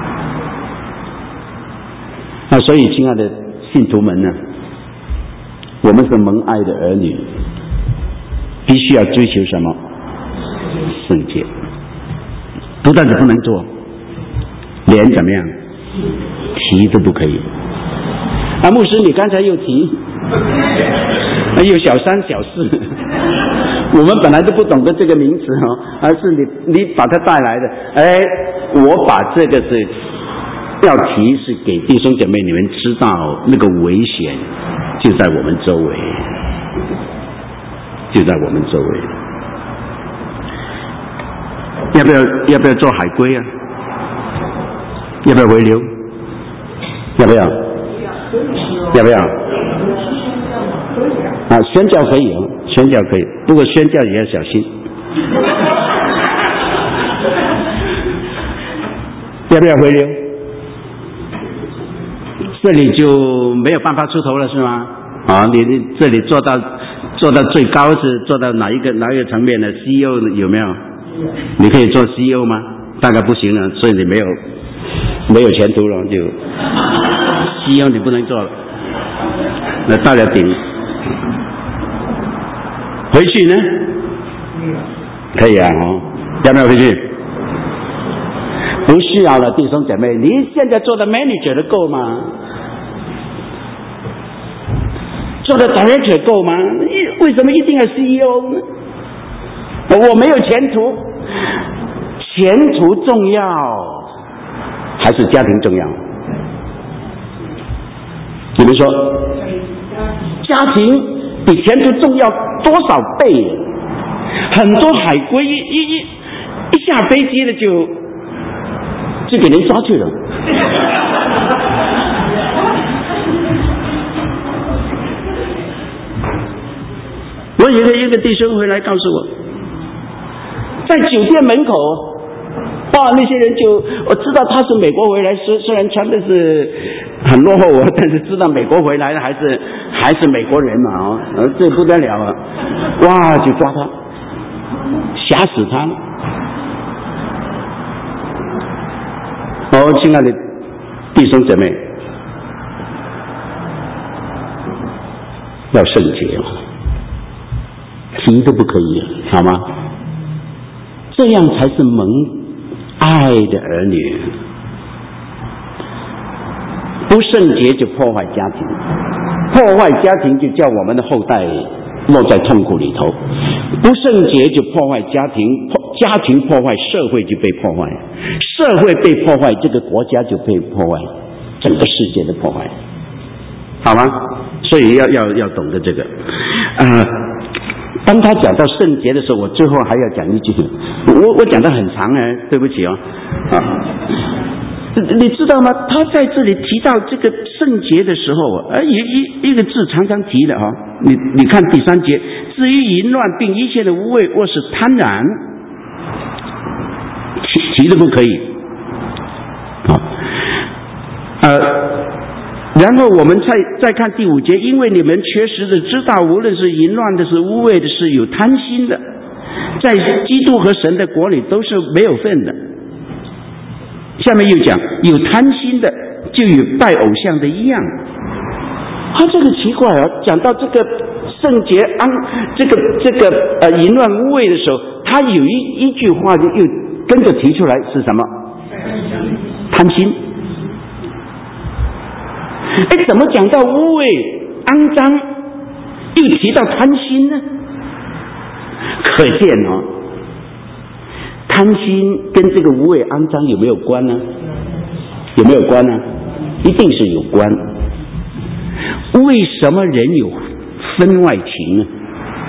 那所以，亲爱的信徒们呢，我们是蒙爱的儿女，必须要追求什么？圣洁。不但是不能做，连怎么样提都不可以。啊，牧师，你刚才又提，有小三小四，我们本来都不懂得这个名词哦，而是你你把它带来的。哎，我把这个是要提，是给弟兄姐妹你们知道，那个危险就在我们周围，就在我们周围。要不要要不要做海龟啊？要不要回流？要不要？要不要？啊，宣教可以哦，宣教可以，不过宣教也要小心。要不要回流？这里就没有办法出头了是吗？啊，你你这里做到做到最高是做到哪一个哪一个层面的 C E O 有没有？你可以做 C E O 吗？大概不行了，所以你没有没有前途了，就 C E O 你不能做了。那到了顶，回去呢？可以啊，哦，要不要回去？不需要了，弟兄姐妹，你现在做的 manager 的够吗？做的 director 够吗？为什么一定要 C E O 呢？我没有前途，前途重要还是家庭重要？你们说，家庭比前途重要多少倍？很多海归一一一一下飞机了就就给人抓去了。我有一个一个弟兄回来告诉我，在酒店门口，哇，那些人就我知道他是美国回来，虽虽然穿的是很落后，但是知道美国回来的还是还是美国人嘛，哦，这不得了啊！哇，就抓他，吓死他了。哦，亲爱的弟兄姐妹，要圣洁，提都不可以，好吗？这样才是蒙爱的儿女。不圣洁就破坏家庭，破坏家庭就叫我们的后代落在痛苦里头。不圣洁就破坏家庭，家庭破坏社会就被破坏，社会被破坏，这个国家就被破坏，整个世界的破坏，好吗？所以要要要懂得这个。呃，当他讲到圣洁的时候，我最后还要讲一句，我我讲得很长哎，对不起哦，啊。你知道吗？他在这里提到这个圣洁的时候，呃，一一一个字常常提的哈。你你看第三节，至于淫乱并一切的污秽或是贪婪，提提的不可以。好，呃，然后我们再再看第五节，因为你们确实的知道，无论是淫乱的、是污秽的、是有贪心的，在基督和神的国里都是没有份的。下面又讲有贪心的就有拜偶像的一样。他这个奇怪啊，讲到这个圣洁安这个这个呃淫乱污秽的时候，他有一一句话就又跟着提出来是什么？贪心。哎，怎么讲到污秽肮脏又提到贪心呢？可见哦，贪心跟这个污秽肮脏有没有关呢？有没有关呢？一定是有关。为什么人有分外情呢？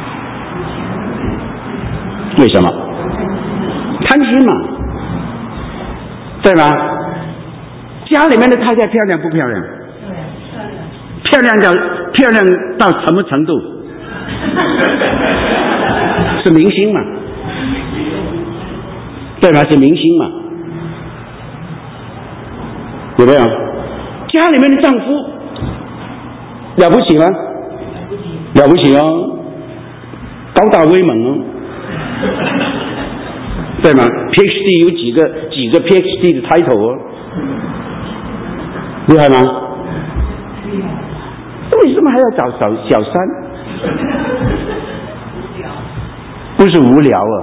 为什么？贪心嘛，对吧？家里面的太太漂亮不漂亮？漂亮到漂亮到什么程度？ 是明星嘛，对吧？是明星嘛，有没有？家里面的丈夫了不起吗？了不起哦，高大威猛哦，对吗 ？P H D 有几个几个 P H D 的 title 哦，厉害吗？为什么还要找小小三？不是无聊啊，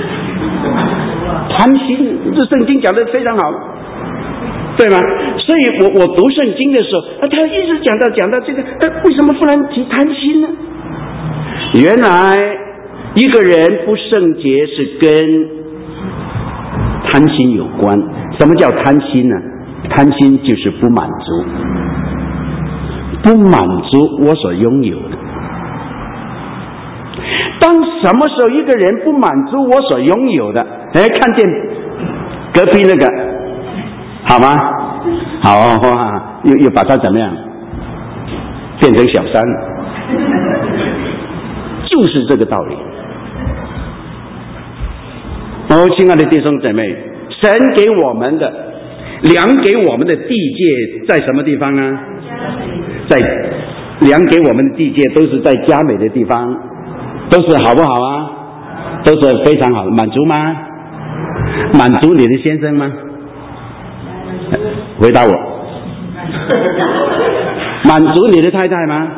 贪心，这圣经讲的非常好，对吗？所以我我读圣经的时候，啊，他一直讲到讲到这个，呃，为什么忽然提贪心呢？原来一个人不圣洁是跟贪心有关。什么叫贪心呢？贪心就是不满足，不满足我所拥有的。当什么时候一个人不满足我所拥有的，哎，看见隔壁那个，好吗？好哇，又又把他怎么样，变成小三，就是这个道理。哦，亲爱的弟兄姊妹，神给我们的量给我们的地界在什么地方呢？在量给我们的地界都是在佳美的地方，都是好不好啊？都是非常好的，满足吗？满足你的先生吗？回答我。满足你的太太吗？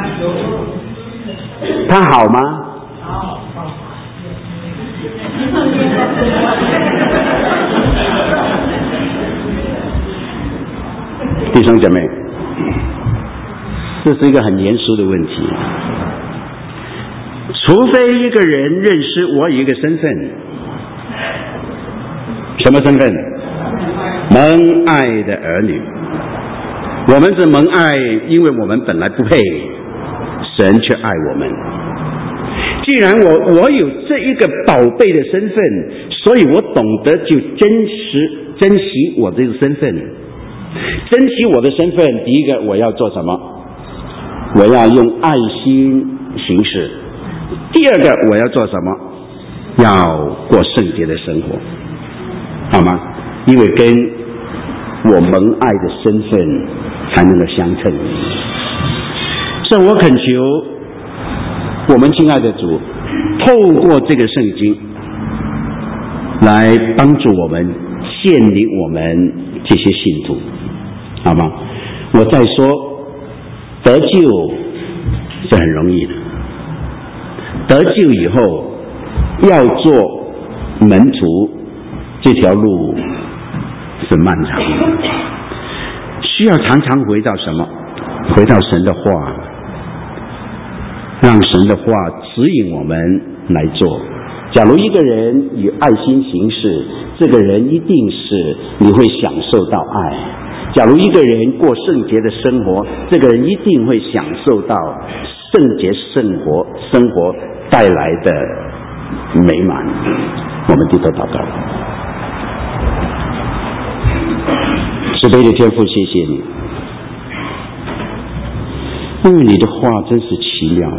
她好吗？好。弟兄姐妹，这是一个很严肃的问题。除非一个人认识我有一个身份，什么身份？蒙爱的儿女。我们是蒙爱，因为我们本来不配，神却爱我们。既然我我有这一个宝贝的身份，所以我懂得就珍惜珍惜我这个身份。珍惜我的身份，第一个我要做什么？我要用爱心行事。第二个我要做什么？要过圣洁的生活，好吗？因为跟我蒙爱的身份才能够相称。所以我恳求我们亲爱的主，透过这个圣经来帮助我们，献领我们这些信徒，好吗？我再说，得救是很容易的，得救以后要做门徒，这条路是漫长的，需要常常回到什么？回到神的话，让神的话指引我们来做。假如一个人以爱心行事，这个人一定是你会享受到爱。假如一个人过圣洁的生活，这个人一定会享受到圣洁生活生活带来的美满。我们低头祷告。慈悲的天父，谢谢你，因为你的话真是奇妙，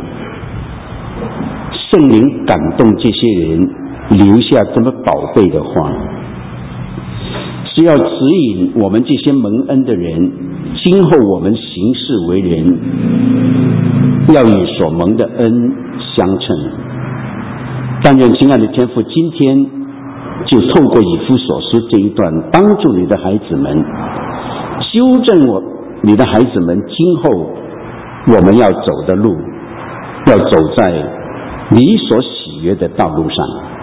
圣灵感动这些人留下这么宝贝的话，是要指引我们这些蒙恩的人，今后我们行事为人要与所蒙的恩相称。但愿亲爱的天父，今天就透过以弗所书这一段，帮助你的孩子们，纠正我你的孩子们今后我们要走的路，要走在你所喜悦的道路上。